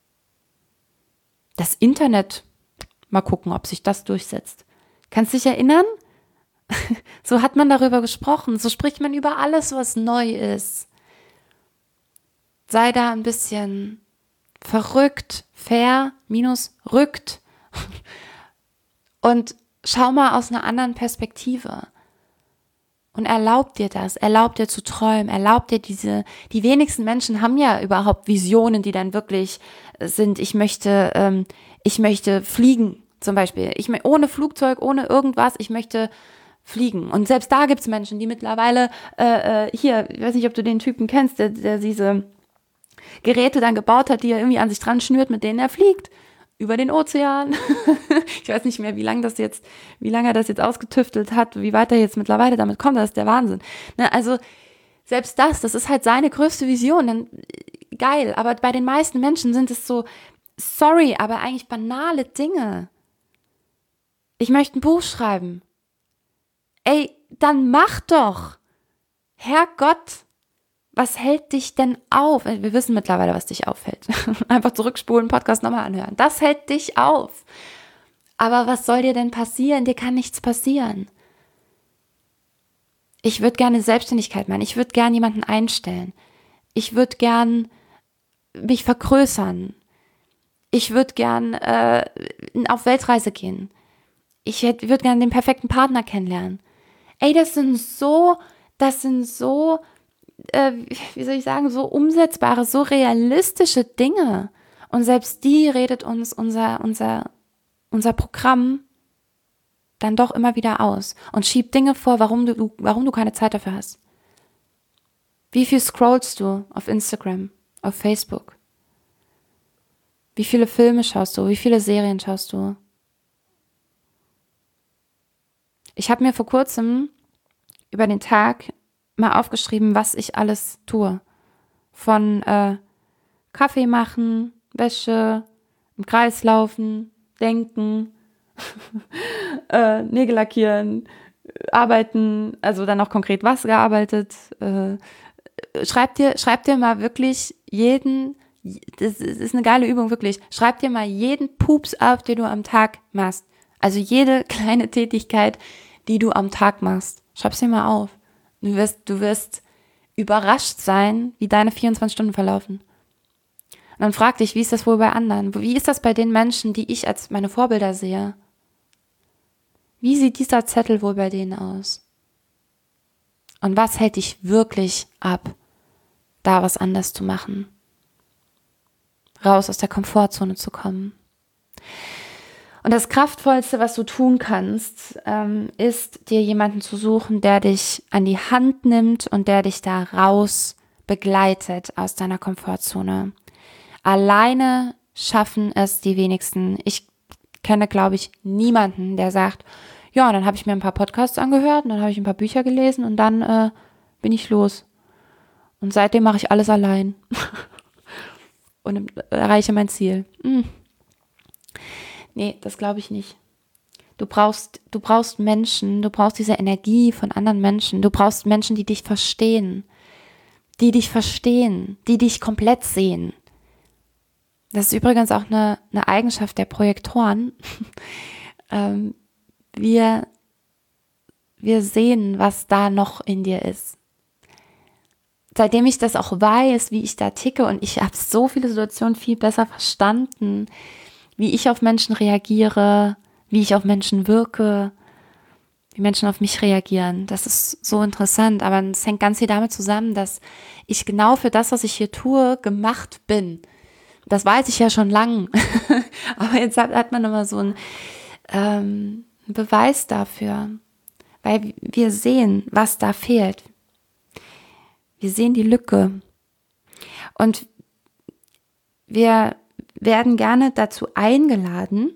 Das Internet, mal gucken, ob sich das durchsetzt. Kannst du dich erinnern? So hat man darüber gesprochen. So spricht man über alles, was neu ist. Sei da ein bisschen verrückt, fair, minus rückt und schau mal aus einer anderen Perspektive. Und erlaub dir das, erlaub dir zu träumen, erlaub dir diese, die wenigsten Menschen haben ja überhaupt Visionen, die dann wirklich sind, ich möchte, ähm, ich möchte fliegen zum Beispiel, ich ohne Flugzeug, ohne irgendwas, ich möchte fliegen. Und selbst da gibt es Menschen, die mittlerweile, äh, hier, ich weiß nicht, ob du den Typen kennst, der, der diese Geräte dann gebaut hat, die er irgendwie an sich dran schnürt, mit denen er fliegt. Über den Ozean. Ich weiß nicht mehr, wie lange das jetzt, wie lange er das jetzt ausgetüftelt hat, wie weit er jetzt mittlerweile damit kommt, das ist der Wahnsinn. Ne, also selbst das, das ist halt seine größte Vision, dann geil, aber bei den meisten Menschen sind es so, sorry, aber eigentlich banale Dinge. Ich möchte ein Buch schreiben. Ey, dann mach doch. Herrgott. Was hält dich denn auf? Wir wissen mittlerweile, was dich aufhält. Einfach zurückspulen, Podcast nochmal anhören. Das hält dich auf. Aber was soll dir denn passieren? Dir kann nichts passieren. Ich würde gerne Selbstständigkeit machen. Ich würde gerne jemanden einstellen. Ich würde gern mich vergrößern. Ich würde gern äh, auf Weltreise gehen. Ich würde gerne den perfekten Partner kennenlernen. Ey, das sind so, das sind so Äh, wie soll ich sagen, so umsetzbare, so realistische Dinge. Und selbst die redet uns unser, unser, unser Programm dann doch immer wieder aus und schiebt Dinge vor, warum du, warum du keine Zeit dafür hast. Wie viel scrollst du auf Instagram, auf Facebook? Wie viele Filme schaust du? Wie viele Serien schaust du? Ich habe mir vor kurzem über den Tag mal aufgeschrieben, was ich alles tue. Von äh, Kaffee machen, Wäsche, im Kreis laufen, denken, äh, Nägel lackieren, arbeiten, also dann auch konkret was gearbeitet. Äh, schreib dir, schreib dir mal wirklich jeden, das ist eine geile Übung, wirklich, schreib dir mal jeden Pups auf, den du am Tag machst. Also jede kleine Tätigkeit, die du am Tag machst. Schreib's dir mal auf. Du wirst, du wirst überrascht sein, wie deine vierundzwanzig Stunden verlaufen. Und dann frag dich, wie ist das wohl bei anderen? Wie ist das bei den Menschen, die ich als meine Vorbilder sehe? Wie sieht dieser Zettel wohl bei denen aus? Und was hält dich wirklich ab, da was anders zu machen? Raus aus der Komfortzone zu kommen. Und das Kraftvollste, was du tun kannst, ähm, ist, dir jemanden zu suchen, der dich an die Hand nimmt und der dich da raus begleitet aus deiner Komfortzone. Alleine schaffen es die wenigsten. Ich kenne, glaube ich, niemanden, der sagt, ja, dann habe ich mir ein paar Podcasts angehört und dann habe ich ein paar Bücher gelesen und dann äh, bin ich los. Und seitdem mache ich alles allein und erreiche mein Ziel. Hm. Nee, das glaube ich nicht. Du brauchst, du brauchst Menschen, du brauchst diese Energie von anderen Menschen. Du brauchst Menschen, die dich verstehen, die dich verstehen, die dich komplett sehen. Das ist übrigens auch eine, eine Eigenschaft der Projektoren. ähm, wir, wir sehen, was da noch in dir ist. Seitdem ich das auch weiß, wie ich da ticke, und ich habe so viele Situationen viel besser verstanden, wie ich auf Menschen reagiere, wie ich auf Menschen wirke, wie Menschen auf mich reagieren. Das ist so interessant, aber es hängt ganz viel damit zusammen, dass ich genau für das, was ich hier tue, gemacht bin. Das weiß ich ja schon lang, aber jetzt hat, hat man immer so einen, ähm, einen Beweis dafür, weil wir sehen, was da fehlt. Wir sehen die Lücke und wir werden gerne dazu eingeladen,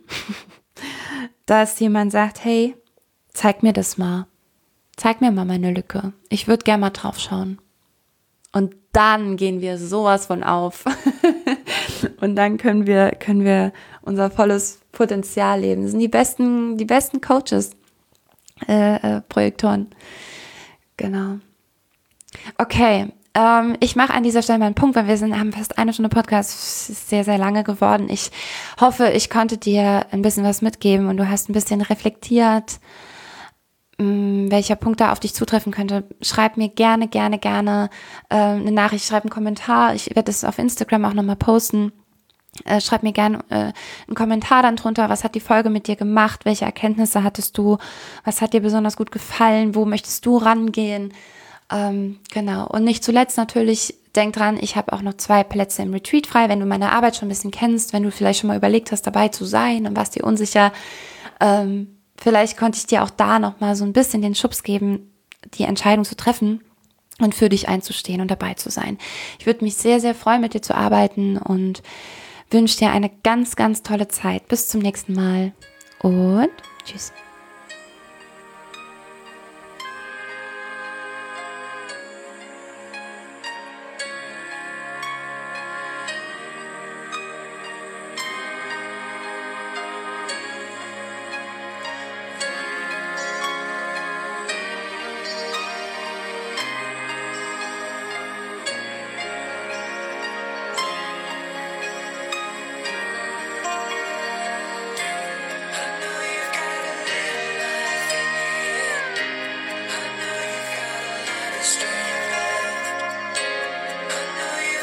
dass jemand sagt, hey, zeig mir das mal. Zeig mir mal meine Lücke. Ich würde gerne mal drauf schauen. Und dann gehen wir sowas von auf. Und dann können wir, können wir unser volles Potenzial leben. Das sind die besten, die besten Coaches, äh, äh, Projektoren. Genau. Okay, ähm, ich mache an dieser Stelle mal einen Punkt, weil wir sind, haben fast eine Stunde Podcast, es ist sehr, sehr lange geworden. Ich hoffe, ich konnte dir ein bisschen was mitgeben und du hast ein bisschen reflektiert, mh, welcher Punkt da auf dich zutreffen könnte. Schreib mir gerne, gerne, gerne äh, eine Nachricht, schreib einen Kommentar. Ich werde es auf Instagram auch nochmal posten. Äh, schreib mir gerne äh, einen Kommentar dann drunter, was hat die Folge mit dir gemacht, welche Erkenntnisse hattest du, was hat dir besonders gut gefallen, wo möchtest du rangehen, ähm, genau. Und nicht zuletzt natürlich, denk dran, ich habe auch noch zwei Plätze im Retreat frei, wenn du meine Arbeit schon ein bisschen kennst, wenn du vielleicht schon mal überlegt hast, dabei zu sein und warst dir unsicher, ähm, vielleicht konnte ich dir auch da nochmal so ein bisschen den Schubs geben, die Entscheidung zu treffen und für dich einzustehen und dabei zu sein. Ich würde mich sehr, sehr freuen, mit dir zu arbeiten und wünsche dir eine ganz, ganz tolle Zeit. Bis zum nächsten Mal und tschüss.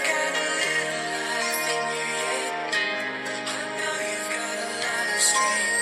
Strength.